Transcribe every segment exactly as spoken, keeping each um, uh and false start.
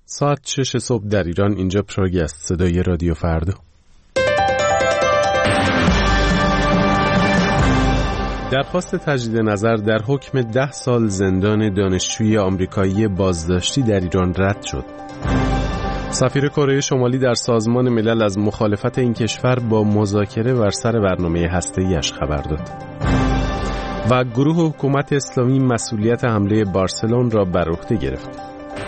ساعت شش صبح در ایران. اینجا پراگ است، صدای رادیو فردا. درخواست تجدید نظر در حکم ده سال زندان دانشجوی آمریکایی بازداشتی در ایران رد شد. سفیر کره شمالی در سازمان ملل از مخالفت این کشور با مذاکره بر سر برنامه هسته‌ای‌اش خبر داد. و گروه حکومت اسلامی مسئولیت حمله بارسلون را بر عهده گرفت.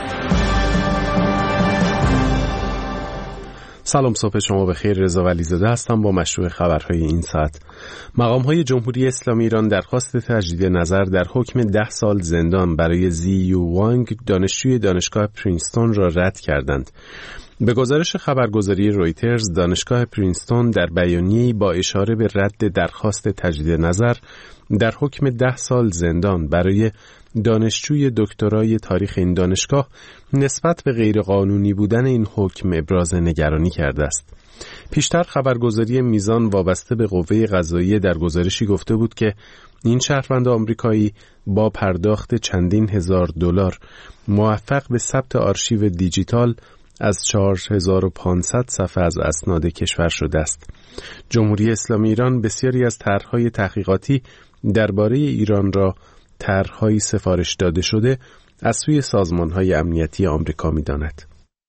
سلام، صبح شما بخیر. رضا ولیزاده هستم با مشروع خبرهای این ساعت. مقام‌های جمهوری اسلامی ایران درخواست تجدید نظر در حکم ده سال زندان برای زی یو وانگ، دانشجوی دانشگاه پرینستون را رد کردند. به گزارش خبرگزاری رویترز، دانشگاه پرینستون در بیانیه‌ای با اشاره به رد درخواست تجدید نظر در حکم ده سال زندان برای دانشجوی دکترای تاریخ این دانشگاه نسبت به غیرقانونی بودن این حکم ابراز نگرانی کرده است. پیشتر خبرگزاری میزان وابسته به قوه قضاییه در گزارشی گفته بود که این شهروند آمریکایی با پرداخت چندین هزار دلار موفق به ثبت آرشیو دیجیتال از چهار هزار و پانصد صفحه از اسناد کشور شده است. جمهوری اسلامی ایران بسیاری از طرح‌های تحقیقاتی درباره ایران را طرح‌های سفارش داده شده از سوی سازمان‌های امنیتی آمریکا می‌داند.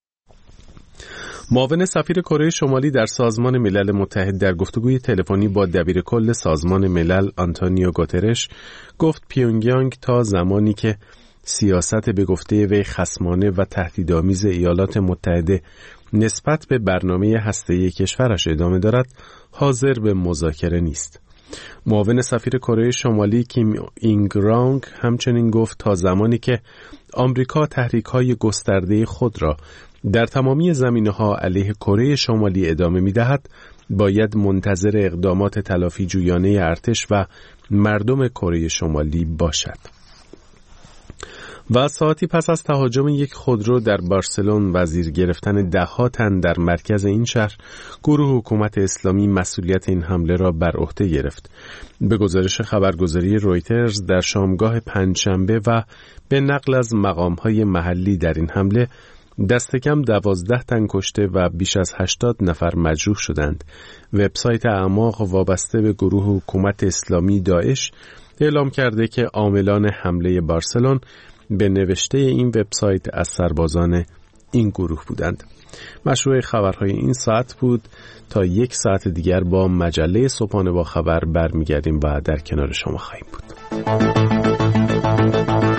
معاون سفیر کره شمالی در سازمان ملل متحد در گفتگوی تلفنی با دبیرکل سازمان ملل آنتونیو گوترش گفت پیونگیانگ تا زمانی که سیاست به گفته وی خصمانه و تهدیدآمیز ایالات متحده نسبت به برنامه هسته‌ای کشورش ادامه دارد، حاضر به مذاکره نیست. معاون سفیر کره شمالی کیم اینگرانگ همچنین گفت تا زمانی که آمریکا تحریک‌های گسترده خود را در تمامی زمینه‌ها علیه کره شمالی ادامه می‌دهد، باید منتظر اقدامات تلافی جویانه ارتش و مردم کره شمالی باشد. و ساعتی پس از تهاجم یک خودرو در بارسلون و زیر گرفتن ده‌ها تن در مرکز این شهر، گروه حکومت اسلامی مسئولیت این حمله را بر عهده گرفت. به گزارش خبرگزاری رویترز در شامگاه پنجشنبه و به نقل از مقام‌های محلی در این حمله دست کم دوازده تن کشته و بیش از هشتاد نفر مجروح شدند. وبسایت اعماق وابسته به گروه حکومت اسلامی داعش اعلام کرده که عاملان حمله بارسلون به نوشته این وبسایت از سربازان این گروه بودند. مشروع خبرهای این ساعت بود. تا یک ساعت دیگر با مجله صبحانه با خبر برمیگردیم و در کنار شما خواهیم بود.